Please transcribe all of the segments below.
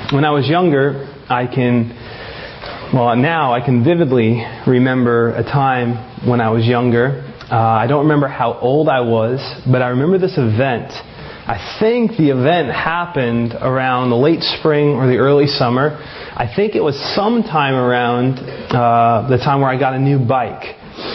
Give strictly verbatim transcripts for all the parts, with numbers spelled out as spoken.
when I was younger, I can, well, now I can vividly remember a time when I was younger. Uh, I don't remember how old I was, but I remember this event. I think the event happened around the late spring or the early summer. I think it was sometime around uh, the time where I got a new bike.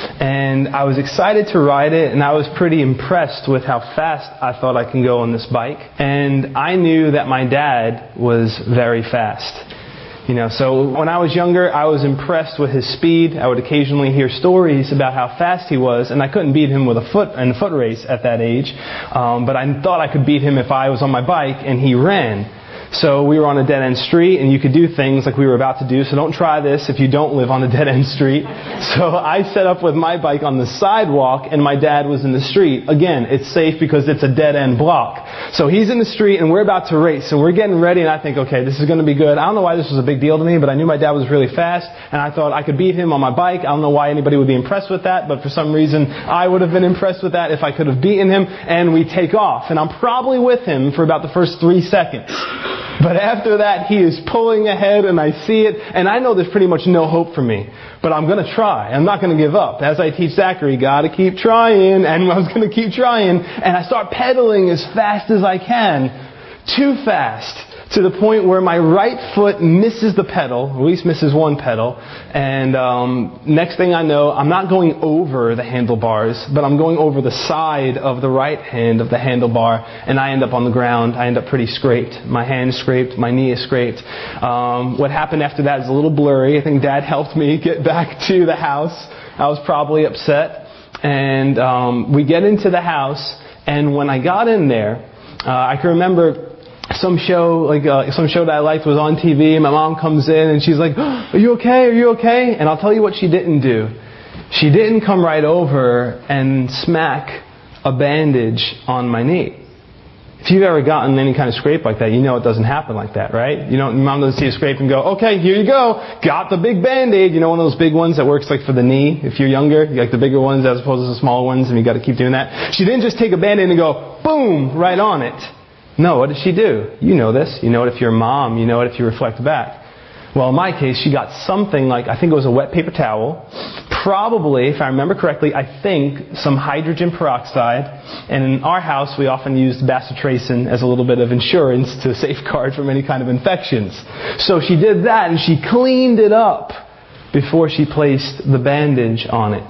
And I was excited to ride it, and I was pretty impressed with how fast I thought I can go on this bike. And I knew that my dad was very fast. You know, so when I was younger, I was impressed with his speed. I would occasionally hear stories about how fast he was, and I couldn't beat him with a foot in a foot race at that age. Um, but I thought I could beat him if I was on my bike and he ran. So we were on a dead-end street, and you could do things like we were about to do. So don't try this if you don't live on a dead-end street. So I set up with my bike on the sidewalk, and my dad was in the street. Again, it's safe because it's a dead-end block. So he's in the street, and we're about to race. And we're getting ready, and I think, okay, this is going to be good. I don't know why this was a big deal to me, but I knew my dad was really fast, and I thought I could beat him on my bike. I don't know why anybody would be impressed with that, but for some reason, I would have been impressed with that if I could have beaten him. And we take off, and I'm probably with him for about the first three seconds. But after that, he is pulling ahead, and I see it, and I know there's pretty much no hope for me. But I'm going to try. I'm not going to give up. As I teach Zachary, got to keep trying, and I was going to keep trying, and I start pedaling as fast as I can. Too fast. To the point where my right foot misses the pedal, or at least misses one pedal, and um, next thing I know, I'm not going over the handlebars, but I'm going over the side of the right hand of the handlebar, and I end up on the ground. I end up pretty scraped. My hand is scraped, my knee is scraped. Um, what happened after that is a little blurry. I think Dad helped me get back to the house. I was probably upset, and um, we get into the house, and when I got in there, uh, I can remember some show, like uh, some show that I liked was on T V, and my mom comes in and she's like, oh, are you okay? Are you okay? And I'll tell you what she didn't do. She didn't come right over and smack a bandage on my knee. If you've ever gotten any kind of scrape like that, you know it doesn't happen like that, right? You don't, your mom doesn't see a scrape and go, okay, here you go, got the big Band-Aid. You know, one of those big ones that works like for the knee. If you're younger, you like the bigger ones as opposed to the smaller ones, and you got to keep doing that. She didn't just take a Band-Aid and go, boom, right on it. No, what did she do? You know this. You know it if you're a mom. You know it if you reflect back. Well, in my case, she got something like, I think it was a wet paper towel. Probably, if I remember correctly, I think some hydrogen peroxide. And in our house, we often used bacitracin as a little bit of insurance to safeguard from any kind of infections. So she did that, and she cleaned it up before she placed the bandage on it.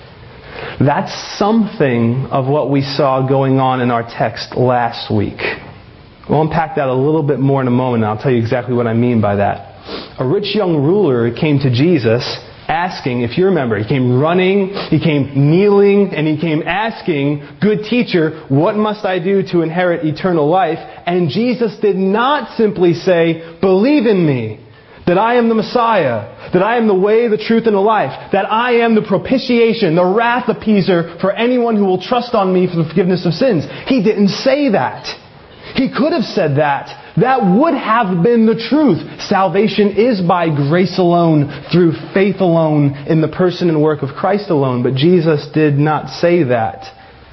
That's something of what we saw going on in our text last week. We'll unpack that a little bit more in a moment, and I'll tell you exactly what I mean by that. A rich young ruler came to Jesus asking, if you remember, he came running, he came kneeling, and he came asking, good teacher, what must I do to inherit eternal life? And Jesus did not simply say, believe in me, that I am the Messiah, that I am the way, the truth, and the life, that I am the propitiation, the wrath appeaser for anyone who will trust on me for the forgiveness of sins. He didn't say that. He could have said that. That would have been the truth. Salvation is by grace alone, through faith alone, in the person and work of Christ alone. But Jesus did not say that.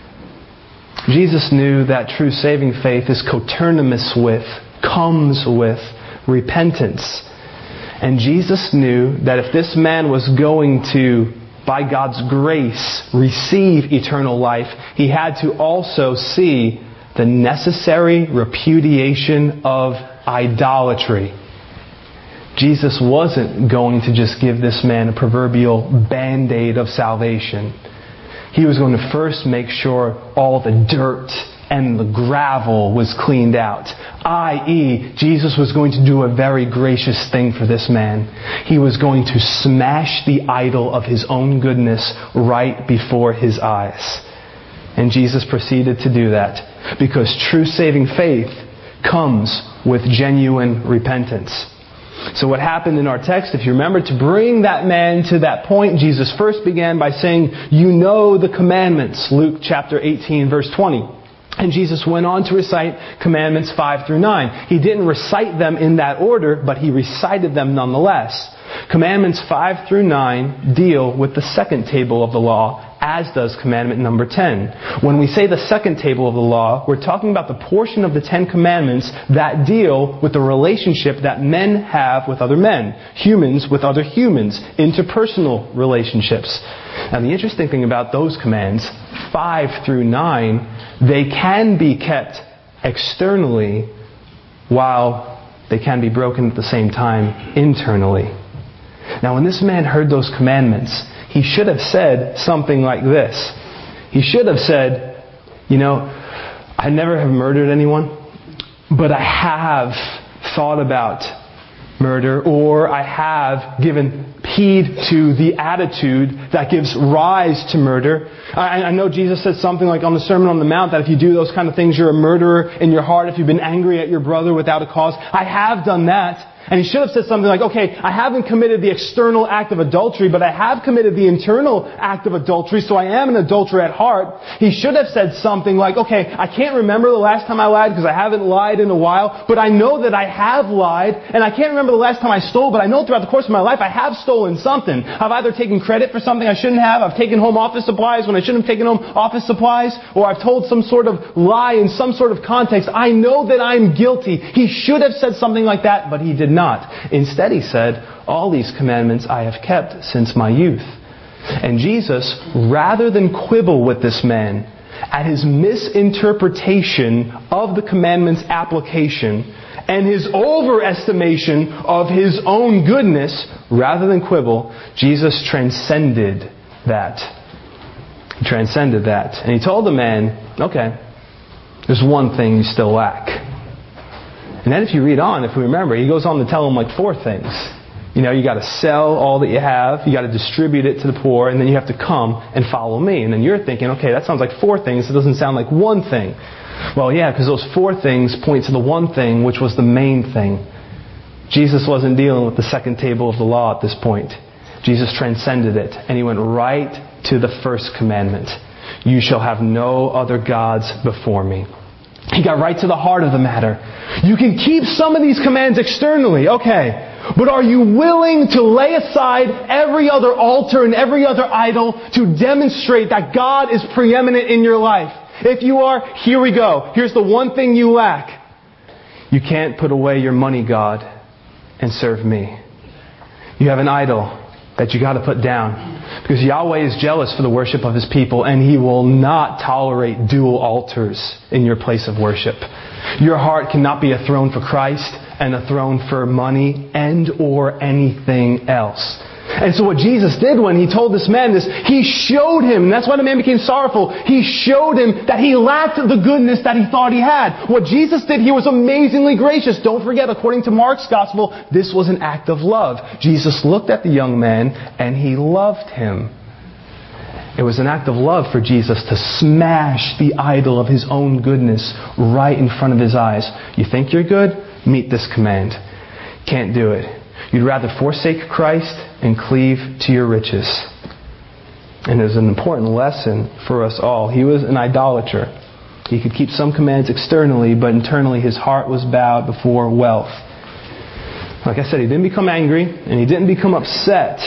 Jesus knew that true saving faith is coterminous with, comes with, repentance. And Jesus knew that if this man was going to, by God's grace, receive eternal life, he had to also see the necessary repudiation of idolatry. Jesus wasn't going to just give this man a proverbial Band-Aid of salvation. He was going to first make sure all the dirt and the gravel was cleaned out. that is, Jesus was going to do a very gracious thing for this man. He was going to smash the idol of his own goodness right before his eyes. And Jesus proceeded to do that because true saving faith comes with genuine repentance. So what happened in our text, if you remember, to bring that man to that point, Jesus first began by saying, you know the commandments, Luke chapter eighteen, verse twenty. And Jesus went on to recite commandments five through nine. He didn't recite them in that order, but he recited them nonetheless. Commandments five through nine deal with the second table of the law, as does commandment number ten. When we say the second table of the law, we're talking about the portion of the Ten Commandments that deal with the relationship that men have with other men, humans with other humans, interpersonal relationships. Now the interesting thing about those commands, five through nine, they can be kept externally while they can be broken at the same time internally. Now when this man heard those commandments, he should have said something like this. He should have said, you know, I never have murdered anyone, but I have thought about murder, or I have given heed to the attitude that gives rise to murder. I, I know Jesus said something like on the Sermon on the Mount that if you do those kind of things, you're a murderer in your heart. If you've been angry at your brother without a cause. I have done that. And he should have said something like, okay, I haven't committed the external act of adultery, but I have committed the internal act of adultery, so I am an adulterer at heart. He should have said something like, okay, I can't remember the last time I lied because I haven't lied in a while, but I know that I have lied, and I can't remember the last time I stole, but I know throughout the course of my life I have stolen something. I've either taken credit for something I shouldn't have, I've taken home office supplies when I shouldn't have taken home office supplies, or I've told some sort of lie in some sort of context. I know that I'm guilty. He should have said something like that, but he did not. Instead, he said, all these commandments I have kept since my youth. And Jesus, rather than quibble with this man at his misinterpretation of the commandments' application and his overestimation of his own goodness, rather than quibble, Jesus transcended that. He transcended that. And he told the man, okay, there's one thing you still lack. And then if you read on, if we remember, he goes on to tell them like four things. You know, you got to sell all that you have, you got to distribute it to the poor, and then you have to come and follow me. And then you're thinking, okay, that sounds like four things. It doesn't sound like one thing. Well, yeah, because those four things point to the one thing, which was the main thing. Jesus wasn't dealing with the second table of the law at this point. Jesus transcended it, and he went right to the first commandment. You shall have no other gods before me. He got right to the heart of the matter. You can keep some of these commands externally, okay. But are you willing to lay aside every other altar and every other idol to demonstrate that God is preeminent in your life? If you are, here we go. Here's the one thing you lack. You can't put away your money god and serve me. You have an idol that you got to put down. Because Yahweh is jealous for the worship of His people, and He will not tolerate dual altars in your place of worship. Your heart cannot be a throne for Christ and a throne for money and or anything else. And so what Jesus did when He told this man this, He showed him, and that's why the man became sorrowful, He showed him that he lacked the goodness that he thought he had. What Jesus did, He was amazingly gracious. Don't forget, according to Mark's Gospel, this was an act of love. Jesus looked at the young man and He loved him. It was an act of love for Jesus to smash the idol of His own goodness right in front of his eyes. You think you're good? Meet this command. Can't do it. You'd rather forsake Christ and cleave to your riches. And there's an important lesson for us all. He was an idolater. He could keep some commands externally, but internally his heart was bowed before wealth. Like I said, he didn't become angry, and he didn't become upset.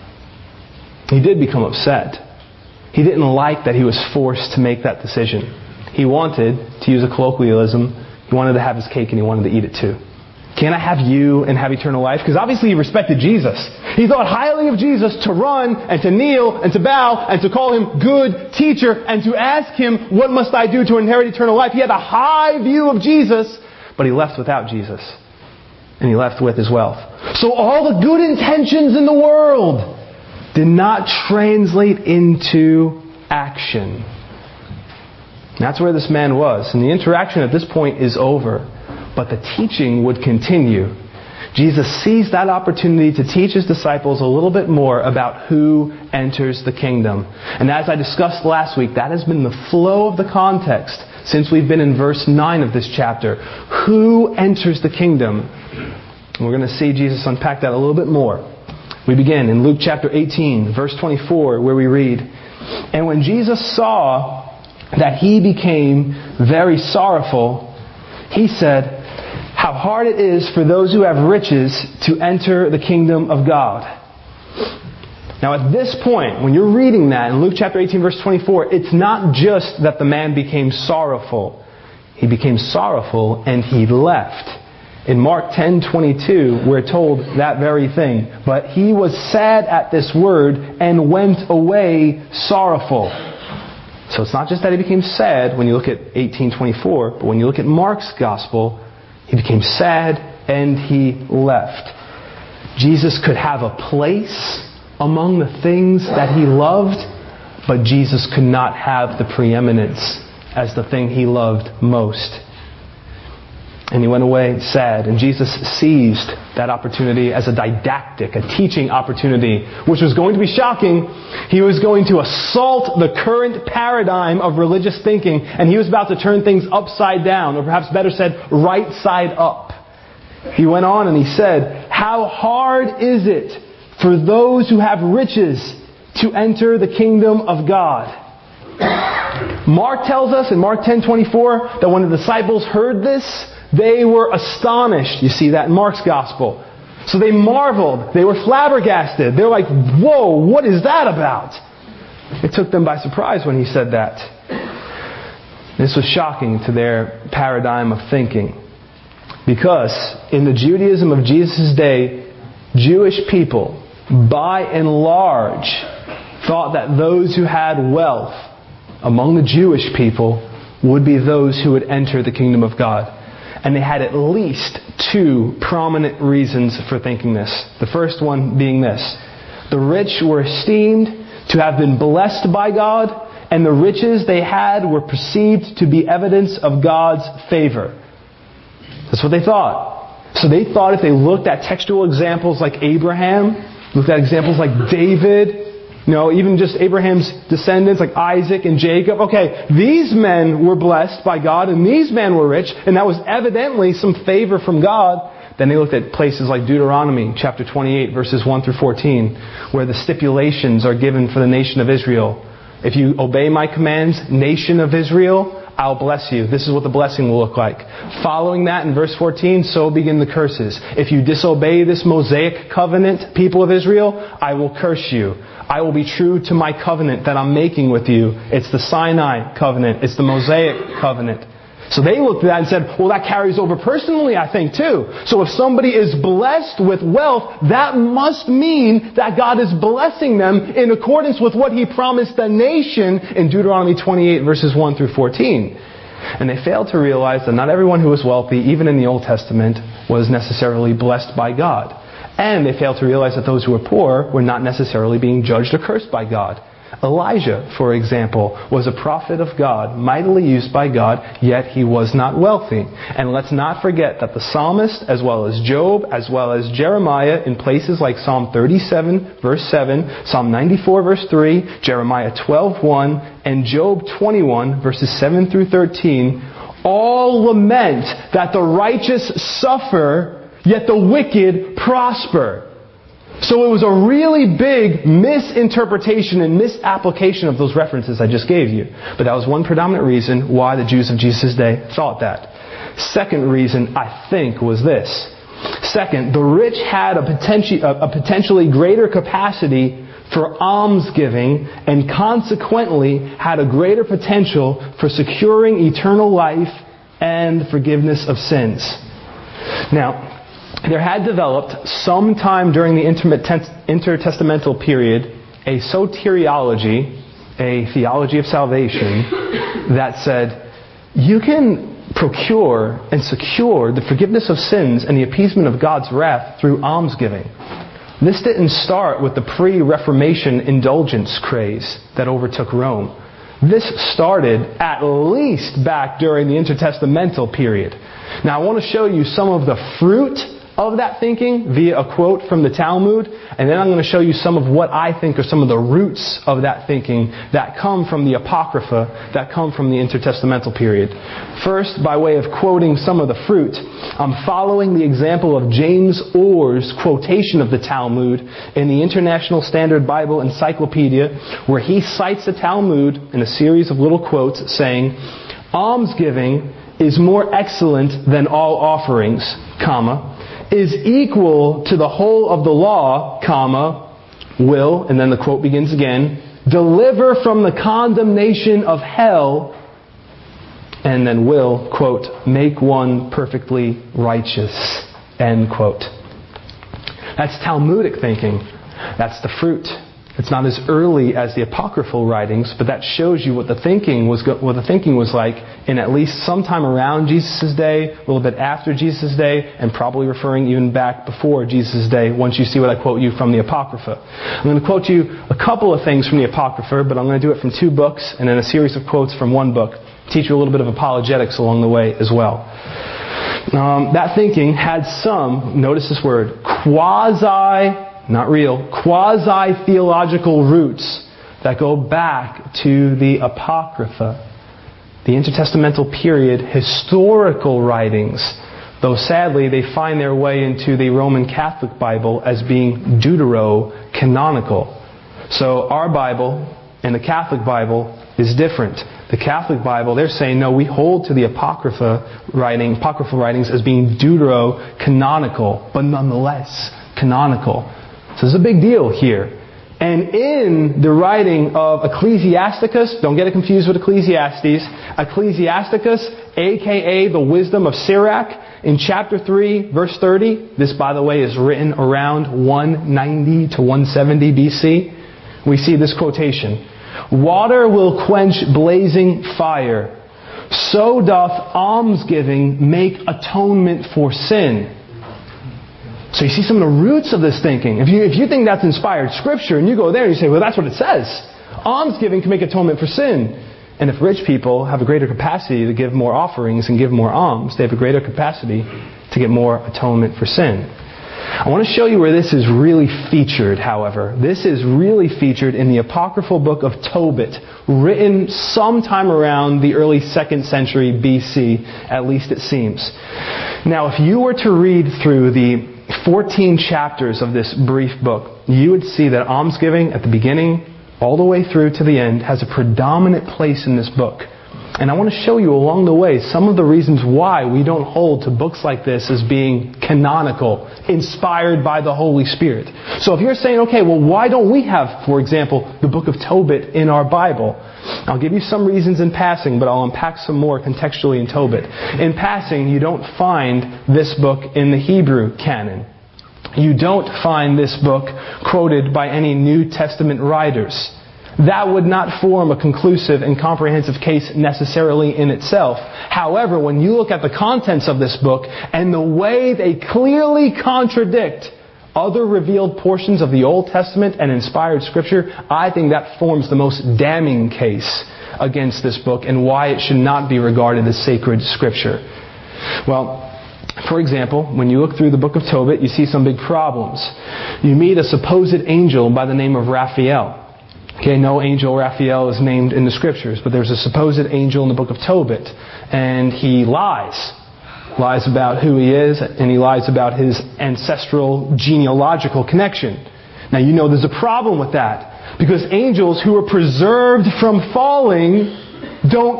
He did become upset. He didn't like that he was forced to make that decision. He wanted, to use a colloquialism, he wanted to have his cake and he wanted to eat it too. Can I have you and have eternal life? Because obviously he respected Jesus. He thought highly of Jesus to run and to kneel and to bow and to call Him good teacher and to ask Him, what must I do to inherit eternal life? He had a high view of Jesus, but he left without Jesus. And he left with his wealth. So all the good intentions in the world did not translate into action. That's where this man was. And the interaction at this point is over. But the teaching would continue. Jesus seized that opportunity to teach His disciples a little bit more about who enters the kingdom. And as I discussed last week, that has been the flow of the context since we've been in verse nine of this chapter. Who enters the kingdom? And we're going to see Jesus unpack that a little bit more. We begin in Luke chapter eighteen, verse twenty-four, where we read, And when Jesus saw that he became very sorrowful, He said, how hard it is for those who have riches to enter the kingdom of God. Now at this point, when you're reading that in Luke chapter eighteen verse twenty-four, it's not just that the man became sorrowful. He became sorrowful and he left. In Mark ten twenty-two, we're told that very thing. But he was sad at this word and went away sorrowful. So it's not just that he became sad when you look at eighteen twenty-four, but when you look at Mark's gospel, he became sad and he left. Jesus could have a place among the things that he loved, but Jesus could not have the preeminence as the thing he loved most. And he went away sad. And Jesus seized that opportunity as a didactic, a teaching opportunity, which was going to be shocking. He was going to assault the current paradigm of religious thinking, and he was about to turn things upside down, or perhaps better said, right side up. He went on and he said, "How hard is it for those who have riches to enter the kingdom of God?" Mark tells us in Mark ten twenty-four that when the disciples heard this, they were astonished. You see that in Mark's gospel. So they marveled. They were flabbergasted. They're like, "Whoa, what is that about?" It took them by surprise when he said that. This was shocking to their paradigm of thinking. Because in the Judaism of Jesus' day, Jewish people, by and large, thought that those who had wealth among the Jewish people would be those who would enter the kingdom of God. And they had at least two prominent reasons for thinking this. The first one being this: the rich were esteemed to have been blessed by God, and the riches they had were perceived to be evidence of God's favor. That's what they thought. So they thought if they looked at textual examples like Abraham, looked at examples like David, you know, even just Abraham's descendants like Isaac and Jacob. Okay, these men were blessed by God and these men were rich, and that was evidently some favor from God. Then they looked at places like Deuteronomy chapter twenty-eight verses one through fourteen, where the stipulations are given for the nation of Israel. If you obey my commands, nation of Israel, I'll bless you. This is what the blessing will look like. Following that in verse fourteen, so begin the curses. If you disobey this Mosaic covenant, people of Israel, I will curse you. I will be true to my covenant that I'm making with you. It's the Sinai covenant. It's the Mosaic covenant. So they looked at that and said, well, that carries over personally, I think, too. So if somebody is blessed with wealth, that must mean that God is blessing them in accordance with what He promised the nation in Deuteronomy twenty-eight, verses one through fourteen. And they failed to realize that not everyone who was wealthy, even in the Old Testament, was necessarily blessed by God. And they failed to realize that those who were poor were not necessarily being judged or cursed by God. Elijah, for example, was a prophet of God, mightily used by God, yet he was not wealthy. And let's not forget that the psalmist, as well as Job, as well as Jeremiah, in places like Psalm thirty-seven, verse seven, Psalm ninety-four, verse three, Jeremiah twelve, one, and Job twenty-one, verses seven through thirteen, all lament that the righteous suffer, yet the wicked prosper. So it was a really big misinterpretation and misapplication of those references I just gave you. But that was one predominant reason why the Jews of Jesus' day thought that. Second reason, I think, was this. Second, the rich had a, potenti- a potentially greater capacity for almsgiving and consequently had a greater potential for securing eternal life and forgiveness of sins. Now, there had developed sometime during the intertestamental period a soteriology, a theology of salvation, that said you can procure and secure the forgiveness of sins and the appeasement of God's wrath through almsgiving. This didn't start with the pre-Reformation indulgence craze that overtook Rome. This started at least back during the intertestamental period. Now I want to show you some of the fruit of that thinking via a quote from the Talmud, and then I'm going to show you some of what I think are some of the roots of that thinking that come from the Apocrypha, that come from the intertestamental period. First, by way of quoting some of the fruit, I'm following the example of James Orr's quotation of the Talmud in the International Standard Bible Encyclopedia, where he cites the Talmud in a series of little quotes saying, almsgiving is more excellent than all offerings, comma, is equal to the whole of the law, comma, will, and then the quote begins again, deliver from the condemnation of hell, and then will, quote, make one perfectly righteous, end quote. That's Talmudic thinking. That's the fruit. It's not as early as the apocryphal writings, but that shows you what the thinking was what the thinking was like in at least sometime around Jesus' day, a little bit after Jesus' day, and probably referring even back before Jesus' day, once you see what I quote you from the Apocrypha. I'm going to quote you a couple of things from the Apocrypha, but I'm going to do it from two books and then a series of quotes from one book. Teach you a little bit of apologetics along the way as well. Um, that thinking had some, notice this word, quasi not real, quasi-theological roots that go back to the Apocrypha, the intertestamental period, historical writings, though sadly they find their way into the Roman Catholic Bible as being deuterocanonical. So our Bible and the Catholic Bible is different. The Catholic Bible, they're saying, no, we hold to the Apocrypha writing, apocryphal writings as being deuterocanonical, but nonetheless canonical. So there's a big deal here. And in the writing of Ecclesiasticus, don't get it confused with Ecclesiastes, Ecclesiasticus, aka the Wisdom of Sirach, in chapter three, verse thirty, this by the way is written around one ninety to one seventy B C, we see this quotation. Water will quench blazing fire, so doth almsgiving make atonement for sin. So you see some of the roots of this thinking. If you, if you think that's inspired Scripture, and you go there and you say, well, that's what it says. Almsgiving can make atonement for sin. And if rich people have a greater capacity to give more offerings and give more alms, they have a greater capacity to get more atonement for sin. I want to show you where this is really featured, however. This is really featured in the apocryphal book of Tobit, written sometime around the early second century B C, at least it seems. Now, if you were to read through the fourteen chapters of this brief book, you would see that almsgiving at the beginning all the way through to the end has a predominant place in this book. And I want to show you along the way some of the reasons why we don't hold to books like this as being canonical, inspired by the Holy Spirit. So if you're saying, okay, well, why don't we have, for example, the book of Tobit in our Bible? I'll give you some reasons in passing, but I'll unpack some more contextually in Tobit. In passing, you don't find this book in the Hebrew canon. You don't find this book quoted by any New Testament writers. That would not form a conclusive and comprehensive case necessarily in itself. However, when you look at the contents of this book and the way they clearly contradict other revealed portions of the Old Testament and inspired Scripture, I think that forms the most damning case against this book and why it should not be regarded as sacred Scripture. Well, for example, when you look through the book of Tobit, you see some big problems. You meet a supposed angel by the name of Raphael. Okay, no angel Raphael is named in the Scriptures, but there's a supposed angel in the book of Tobit, and he lies. Lies about who he is, and he lies about his ancestral genealogical connection. Now you know there's a problem with that, because angels who are preserved from falling don't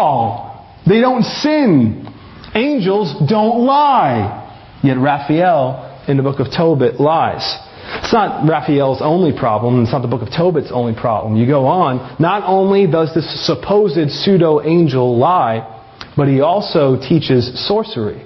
fall. They don't sin. Angels don't lie. Yet Raphael in the book of Tobit lies. It's not Raphael's only problem. It's not the book of Tobit's only problem. You go on. Not only does this supposed pseudo-angel lie, but he also teaches sorcery.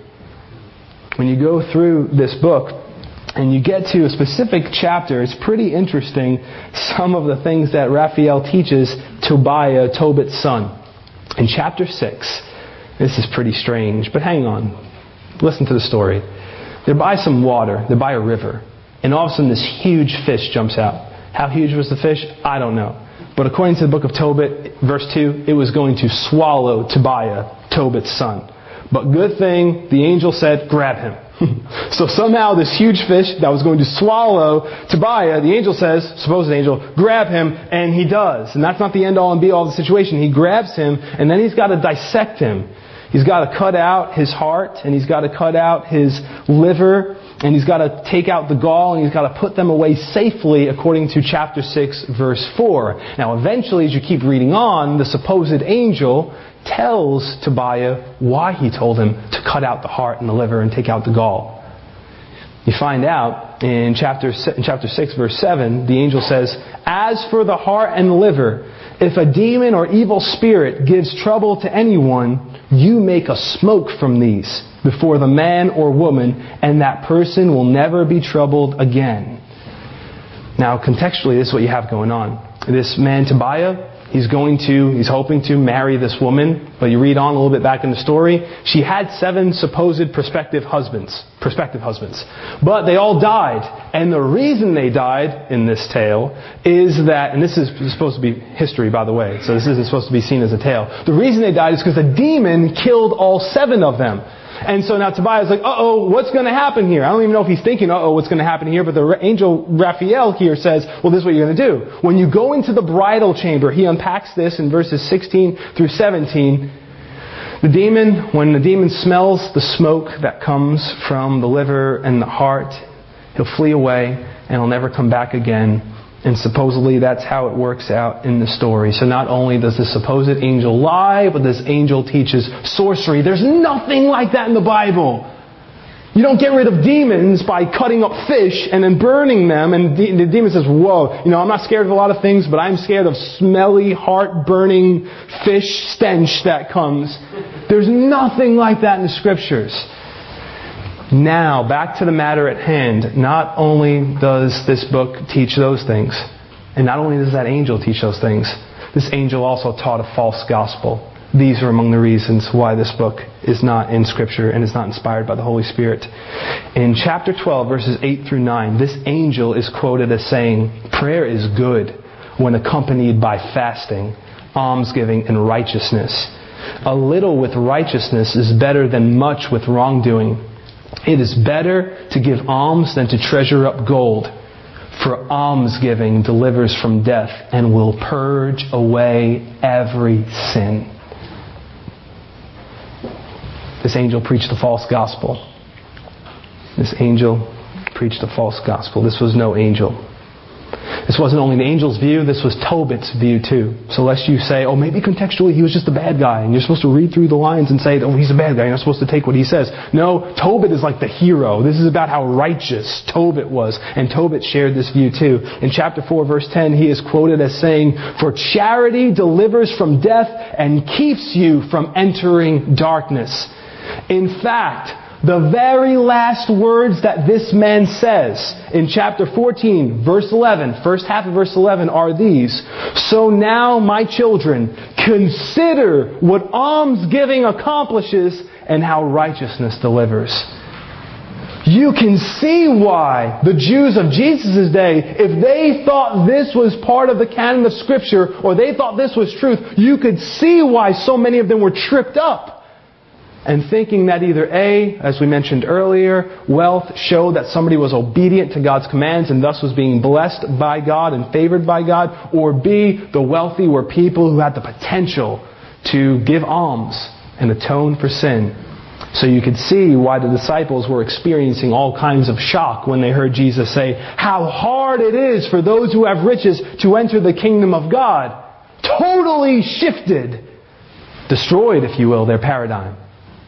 When you go through this book and you get to a specific chapter, it's pretty interesting some of the things that Raphael teaches Tobiah, Tobit's son. In chapter six, this is pretty strange, but hang on. Listen to the story. They're by some water. They're by a river. And all of a sudden this huge fish jumps out. How huge was the fish? I don't know. But according to the book of Tobit, verse two, it was going to swallow Tobiah, Tobit's son. But good thing, the angel said, grab him. So somehow this huge fish that was going to swallow Tobiah, the angel says, supposed angel, grab him, and he does. And that's not the end all and be all of the situation. He grabs him, and then he's got to dissect him. He's got to cut out his heart, and he's got to cut out his liver, and he's got to take out the gall, and he's got to put them away safely according to chapter six, verse four. Now eventually, as you keep reading on, the supposed angel tells Tobiah why he told him to cut out the heart and the liver and take out the gall. You find out in chapter in chapter six, verse seven, the angel says, "As for the heart and the liver, if a demon or evil spirit gives trouble to anyone, you make a smoke from these before the man or woman, and that person will never be troubled again." Now, contextually, this is what you have going on. This man, Tobiah, he's going to, he's hoping to marry this woman. But you read on a little bit back in the story. She had seven supposed prospective husbands. Prospective husbands. But they all died. And the reason they died in this tale is that, and this is supposed to be history, by the way. So this isn't supposed to be seen as a tale. The reason they died is because the demon killed all seven of them. And so now Tobiah's like, uh-oh, what's going to happen here? I don't even know if he's thinking, uh-oh, what's going to happen here? But the angel Raphael here says, well, this is what you're going to do. When you go into the bridal chamber, he unpacks this in verses sixteen through seventeen. The demon, when the demon smells the smoke that comes from the liver and the heart, he'll flee away and he'll never come back again. And supposedly that's how it works out in the story. So not only does the supposed angel lie, but this angel teaches sorcery. There's nothing like that in the Bible. You don't get rid of demons by cutting up fish and then burning them. And the demon says, whoa, you know, I'm not scared of a lot of things, but I'm scared of smelly, heart-burning fish stench that comes. There's nothing like that in the Scriptures. Now, back to the matter at hand. Not only does this book teach those things, and not only does that angel teach those things, this angel also taught a false gospel. These are among the reasons why this book is not in Scripture and is not inspired by the Holy Spirit. In chapter twelve, verses eight through nine, this angel is quoted as saying, "Prayer is good when accompanied by fasting, almsgiving, and righteousness. A little with righteousness is better than much with wrongdoing. It is better to give alms than to treasure up gold, for almsgiving delivers from death and will purge away every sin." This angel preached a false gospel. This angel preached a false gospel. This was no angel. This wasn't only the angel's view, this was Tobit's view too. So lest you say, oh, maybe contextually he was just a bad guy, and you're supposed to read through the lines and say, oh, he's a bad guy, you're not supposed to take what he says. No, Tobit is like the hero. This is about how righteous Tobit was. And Tobit shared this view too. In chapter four, verse ten, he is quoted as saying, "For charity delivers from death and keeps you from entering darkness." In fact, the very last words that this man says in chapter fourteen, verse eleven, first half of verse eleven are these: "So now, my children, consider what almsgiving accomplishes and how righteousness delivers." You can see why the Jews of Jesus' day, if they thought this was part of the canon of Scripture, or they thought this was truth, you could see why so many of them were tripped up. And thinking that either A, as we mentioned earlier, wealth showed that somebody was obedient to God's commands and thus was being blessed by God and favored by God, or B, the wealthy were people who had the potential to give alms and atone for sin. So you could see why the disciples were experiencing all kinds of shock when they heard Jesus say, how hard it is for those who have riches to enter the kingdom of God. Totally shifted, destroyed, if you will, their paradigm.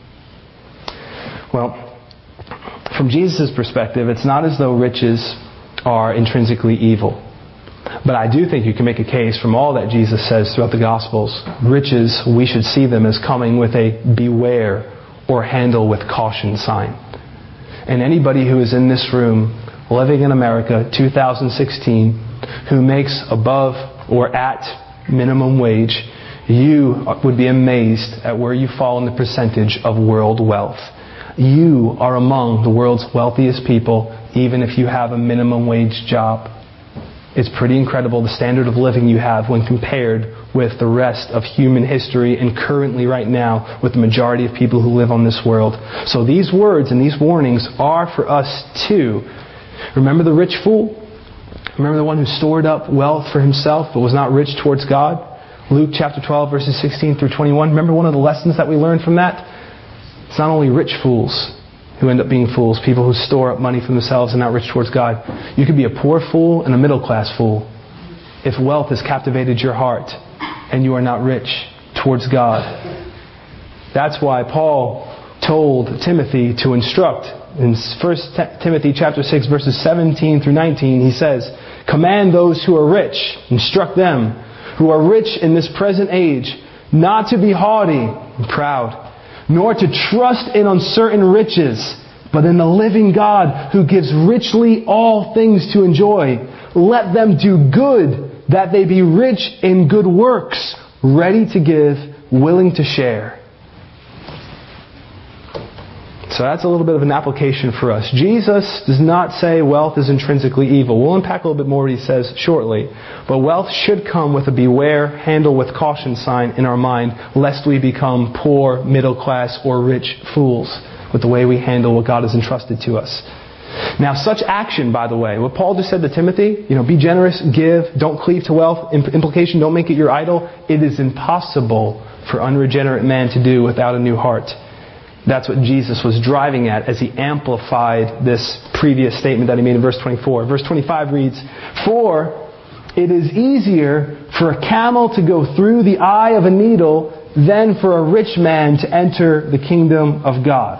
Well, from Jesus' perspective, it's not as though riches are intrinsically evil. But I do think you can make a case from all that Jesus says throughout the Gospels. Riches, we should see them as coming with a beware or handle with caution sign. And anybody who is in this room, living in America, two thousand sixteen, who makes above or at minimum wage, you would be amazed at where you fall in the percentage of world wealth. You are among the world's wealthiest people, even if you have a minimum wage job. It's pretty incredible the standard of living you have when compared with the rest of human history and currently right now with the majority of people who live on this world. So these words and these warnings are for us too. Remember the rich fool? Remember the one who stored up wealth for himself but was not rich towards God? Luke chapter twelve verses sixteen through twenty-one. Remember one of the lessons that we learned from that? It's not only rich fools who end up being fools, people who store up money for themselves and not rich towards God. You could be a poor fool and a middle class fool if wealth has captivated your heart and you are not rich towards God. That's why Paul told Timothy to instruct In First Timothy chapter six, verses seventeen through nineteen, he says, "Command those who are rich, instruct them who are rich in this present age, not to be haughty and proud, nor to trust in uncertain riches, but in the living God who gives richly all things to enjoy. Let them do good, that they be rich in good works, ready to give, willing to share." So that's a little bit of an application for us. Jesus does not say wealth is intrinsically evil. We'll unpack a little bit more what he says shortly. But wealth should come with a beware, handle with caution sign in our mind, lest we become poor, middle class, or rich fools with the way we handle what God has entrusted to us. Now, such action, by the way, what Paul just said to Timothy, you know, be generous, give, don't cleave to wealth, implication, don't make it your idol. It is impossible for unregenerate man to do without a new heart. That's what Jesus was driving at as he amplified this previous statement that he made in verse twenty-four. Verse twenty-five reads, "For it is easier for a camel to go through the eye of a needle than for a rich man to enter the kingdom of God."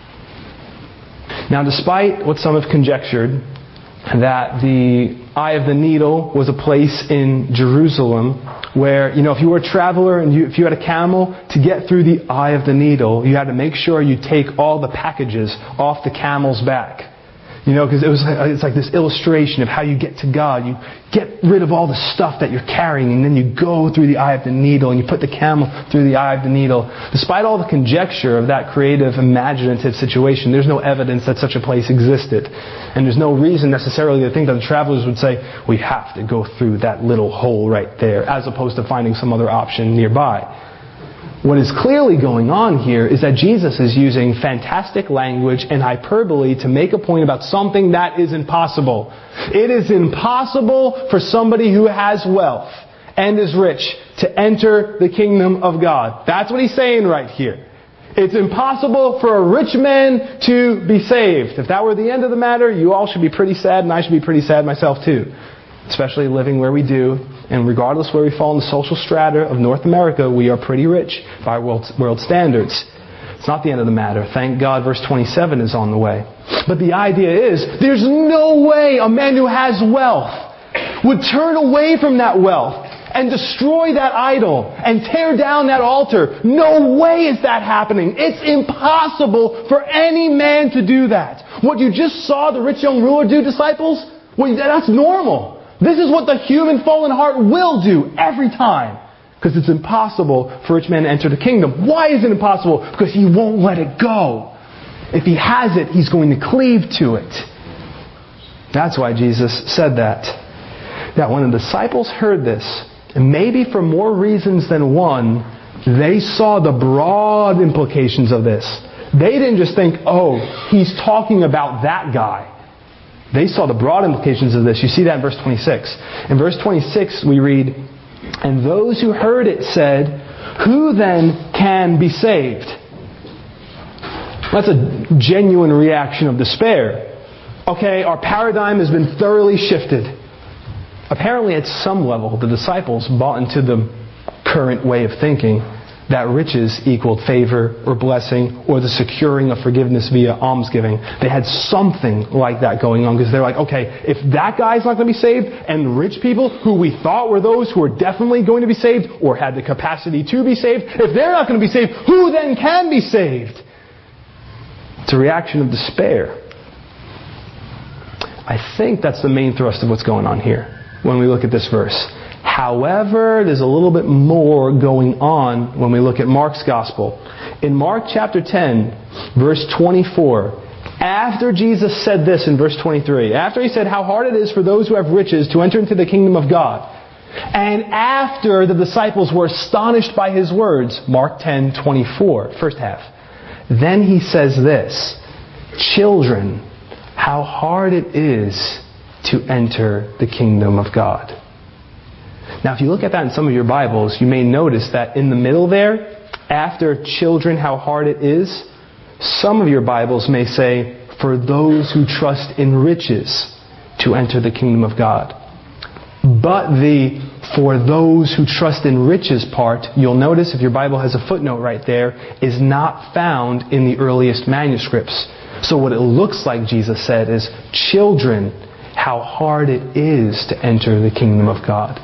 Now, despite what some have conjectured, that the eye of the needle was a place in Jerusalem where, you know, if you were a traveler and you, if you had a camel, to get through the eye of the needle, you had to make sure you take all the packages off the camel's back. You know, because it was it's like this illustration of how you get to God. You get rid of all the stuff that you're carrying, and then you go through the eye of the needle, and you put the camel through the eye of the needle. Despite all the conjecture of that creative, imaginative situation, there's no evidence that such a place existed. And there's no reason necessarily to think that the travelers would say, we have to go through that little hole right there, as opposed to finding some other option nearby. What is clearly going on here is that Jesus is using fantastic language and hyperbole to make a point about something that is impossible. It is impossible for somebody who has wealth and is rich to enter the kingdom of God. That's what he's saying right here. It's impossible for a rich man to be saved. If that were the end of the matter, you all should be pretty sad, and I should be pretty sad myself too. Especially living where we do, and regardless where we fall in the social strata of North America, we are pretty rich by world, world standards. It's not the end of the matter. Thank God verse twenty-seven is on the way. But the idea is, there's no way a man who has wealth would turn away from that wealth and destroy that idol and tear down that altar. No way is that happening. It's impossible for any man to do that. What you just saw the rich young ruler do, disciples, well, that's normal. This is what the human fallen heart will do every time. Because it's impossible for a rich man to enter the kingdom. Why is it impossible? Because he won't let it go. If he has it, he's going to cleave to it. That's why Jesus said that. Now, when the disciples heard this, and maybe for more reasons than one, they saw the broad implications of this. They didn't just think, oh, he's talking about that guy. They saw the broad implications of this. You see that in verse twenty-six. In verse twenty-six we read, "And those who heard it said, 'Who then can be saved?'" That's a genuine reaction of despair. Okay, our paradigm has been thoroughly shifted. Apparently at some level the disciples bought into the current way of thinking that riches equaled favor or blessing or the securing of forgiveness via almsgiving. They had something like that going on because they're like, okay, if that guy's not going to be saved and rich people who we thought were those who were definitely going to be saved or had the capacity to be saved, if they're not going to be saved, who then can be saved? It's a reaction of despair. I think that's the main thrust of what's going on here when we look at this verse. However, there's a little bit more going on when we look at Mark's Gospel. In Mark chapter ten, verse twenty-four, after Jesus said this in verse twenty-three, after he said how hard it is for those who have riches to enter into the kingdom of God, and after the disciples were astonished by his words, Mark ten twenty-four, first half, then he says this, "Children, how hard it is to enter the kingdom of God." Now, if you look at that in some of your Bibles, you may notice that in the middle there, after "children, how hard it is," some of your Bibles may say, "for those who trust in riches to enter the kingdom of God." But the "for those who trust in riches" part, you'll notice if your Bible has a footnote right there, is not found in the earliest manuscripts. So what it looks like, Jesus said, is, children, how hard it is to enter the kingdom of God.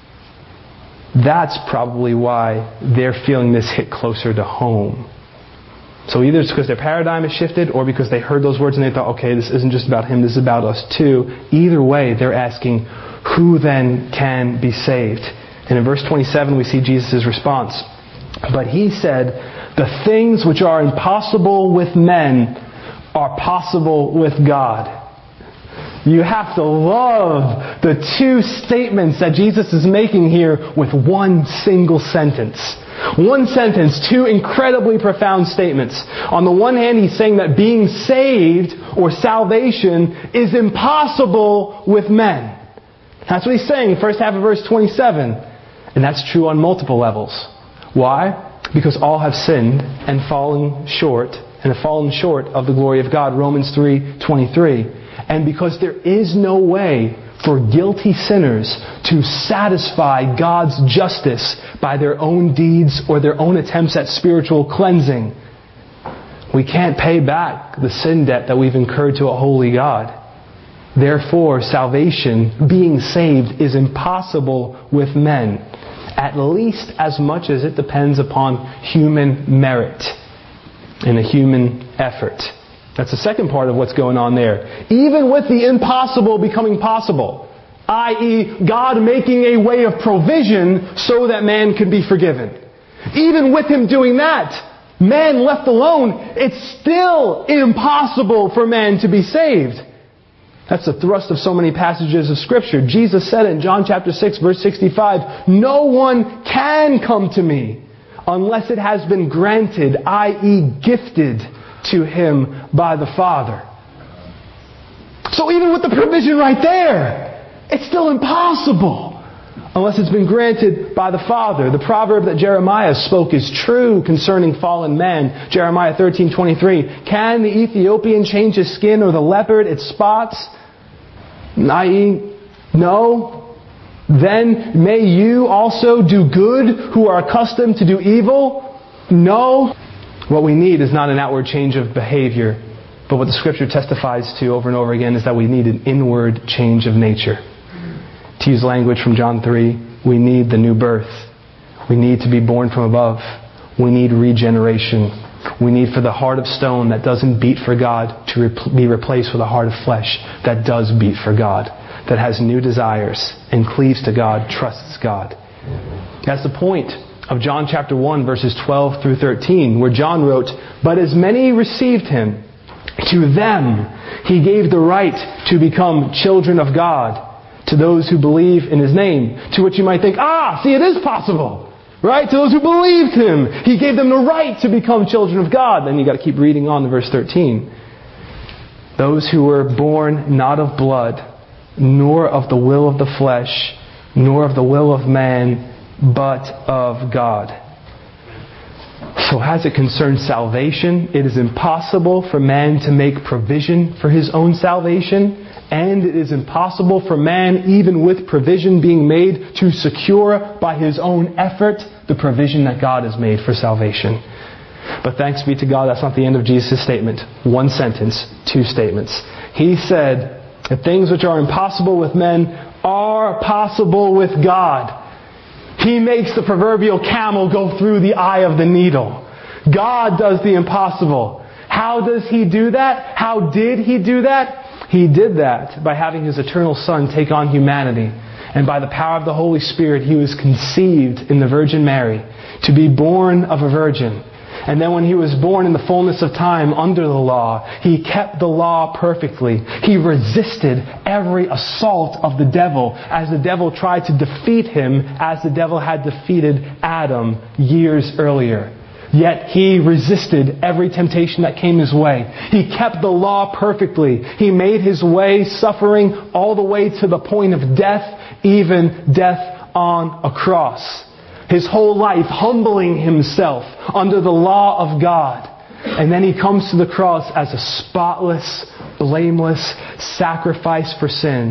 That's probably why they're feeling this hit closer to home. So either it's because their paradigm has shifted, or because they heard those words and they thought, okay, this isn't just about him, this is about us too. Either way, they're asking, who then can be saved? And in verse twenty-seven, we see Jesus' response. But he said, the things which are impossible with men are possible with God. You have to love the two statements that Jesus is making here with one single sentence. One sentence, two incredibly profound statements. On the one hand, he's saying that being saved, or salvation, is impossible with men. That's what he's saying in the first half of verse twenty-seven. And that's true on multiple levels. Why? Because all have sinned and fallen short, and have fallen short of the glory of God. Romans three twenty-three. And because there is no way for guilty sinners to satisfy God's justice by their own deeds or their own attempts at spiritual cleansing. We can't pay back the sin debt that we've incurred to a holy God. Therefore, salvation, being saved, is impossible with men, at least as much as it depends upon human merit and a human effort. That's the second part of what's going on there. Even with the impossible becoming possible, that is, God making a way of provision so that man could be forgiven. Even with Him doing that, man left alone, it's still impossible for man to be saved. That's the thrust of so many passages of Scripture. Jesus said in John chapter six, verse sixty-five, no one can come to me unless it has been granted, that is gifted to him by the Father. So even with the provision right there, it's still impossible unless it's been granted by the Father. The proverb that Jeremiah spoke is true concerning fallen man. Jeremiah thirteen twenty-three. Can the Ethiopian change his skin, or the leopard its spots? that is, no. Then may you also do good who are accustomed to do evil? No. What we need is not an outward change of behavior, but what the Scripture testifies to over and over again is that we need an inward change of nature. To use language from John three, we need the new birth. We need to be born from above. We need regeneration. We need for the heart of stone that doesn't beat for God to re- be replaced with a heart of flesh that does beat for God, that has new desires and cleaves to God, trusts God. That's the point of John chapter one, verses twelve through thirteen, where John wrote, but as many received Him, to them He gave the right to become children of God, to those who believe in His name. To which you might think, ah, see, it is possible. Right? To those who believed Him, He gave them the right to become children of God. Then you got to keep reading on to verse thirteen. Those who were born not of blood, nor of the will of the flesh, nor of the will of man, but of God. So as it concerns salvation, it is impossible for man to make provision for his own salvation, and it is impossible for man, even with provision being made, to secure by his own effort the provision that God has made for salvation. But thanks be to God, that's not the end of Jesus' statement. One sentence, two statements. He said, the things which are impossible with men are possible with God. He makes the proverbial camel go through the eye of the needle. God does the impossible. How does He do that? How did He do that? He did that by having His eternal Son take on humanity. And by the power of the Holy Spirit, He was conceived in the Virgin Mary to be born of a virgin. And then when He was born in the fullness of time under the law, He kept the law perfectly. He resisted every assault of the devil as the devil tried to defeat Him as the devil had defeated Adam years earlier. Yet He resisted every temptation that came His way. He kept the law perfectly. He made His way suffering all the way to the point of death, even death on a cross. His whole life humbling Himself under the law of God. And then He comes to the cross as a spotless, blameless sacrifice for sin.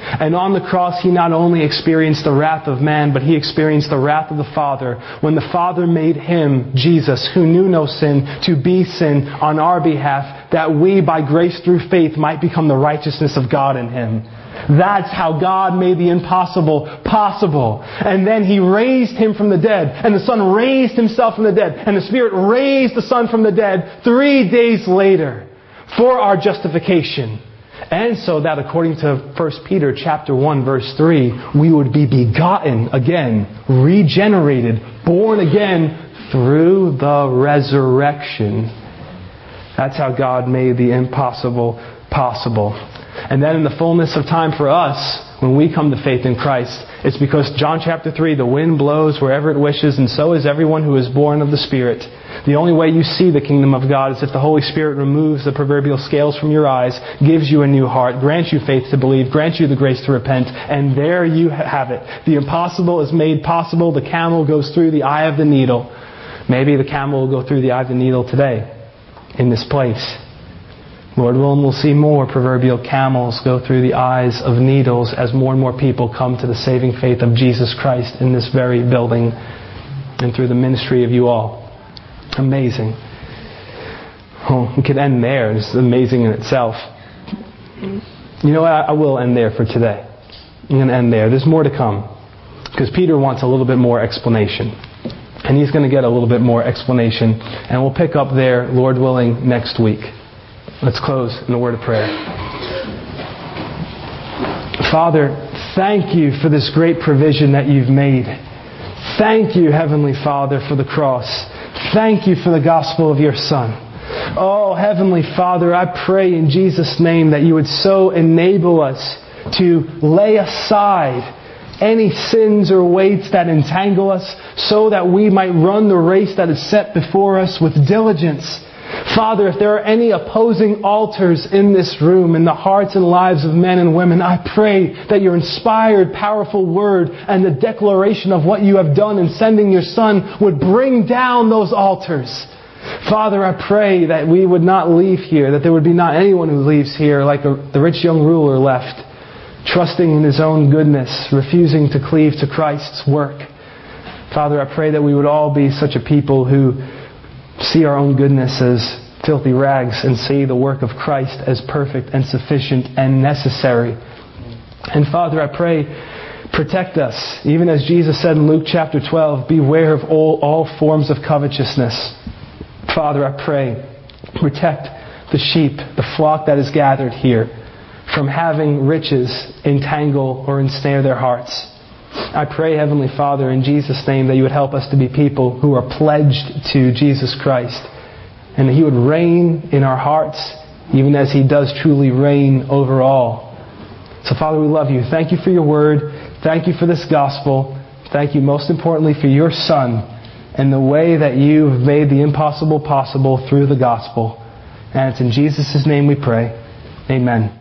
And on the cross, He not only experienced the wrath of man, but He experienced the wrath of the Father when the Father made Him, Jesus, who knew no sin, to be sin on our behalf, that we, by grace through faith, might become the righteousness of God in Him. That's how God made the impossible possible. And then He raised Him from the dead. And the Son raised Himself from the dead. And the Spirit raised the Son from the dead three days later for our justification. And so that according to First Peter chapter one verse three, we would be begotten again, regenerated, born again through the resurrection. That's how God made the impossible possible. And then in the fullness of time for us, when we come to faith in Christ, it's because John chapter three, the wind blows wherever it wishes, and so is everyone who is born of the Spirit. The only way you see the kingdom of God is if the Holy Spirit removes the proverbial scales from your eyes, gives you a new heart, grants you faith to believe, grants you the grace to repent, and there you have it. The impossible is made possible. The camel goes through the eye of the needle. Maybe the camel will go through the eye of the needle today, in this place. Lord willing, we'll see more proverbial camels go through the eyes of needles as more and more people come to the saving faith of Jesus Christ in this very building and through the ministry of you all. Amazing. Oh, we could end there. It's amazing in itself. You know what? I will end there for today. I'm going to end there. There's more to come. Because Peter wants a little bit more explanation. And he's going to get a little bit more explanation. And we'll pick up there, Lord willing, next week. Let's close in a word of prayer. Father, thank you for this great provision that you've made. Thank you, Heavenly Father, for the cross. Thank you for the gospel of your Son. Oh, Heavenly Father, I pray in Jesus' name that you would so enable us to lay aside any sins or weights that entangle us so that we might run the race that is set before us with diligence. Father, if there are any opposing altars in this room, in the hearts and lives of men and women, I pray that your inspired, powerful word and the declaration of what you have done in sending your Son would bring down those altars. Father, I pray that we would not leave here, that there would be not anyone who leaves here like a, the rich young ruler left, trusting in his own goodness, refusing to cleave to Christ's work. Father, I pray that we would all be such a people who see our own goodness as filthy rags and see the work of Christ as perfect and sufficient and necessary. And Father, I pray, protect us. Even as Jesus said in Luke chapter twelve, beware of all, all forms of covetousness. Father, I pray, protect the sheep, the flock that is gathered here, from having riches entangle or ensnare their hearts. I pray, Heavenly Father, in Jesus' name, that you would help us to be people who are pledged to Jesus Christ, and that He would reign in our hearts, even as He does truly reign over all. So, Father, we love you. Thank you for your word. Thank you for this gospel. Thank you, most importantly, for your Son and the way that you've made the impossible possible through the gospel. And it's in Jesus' name we pray. Amen.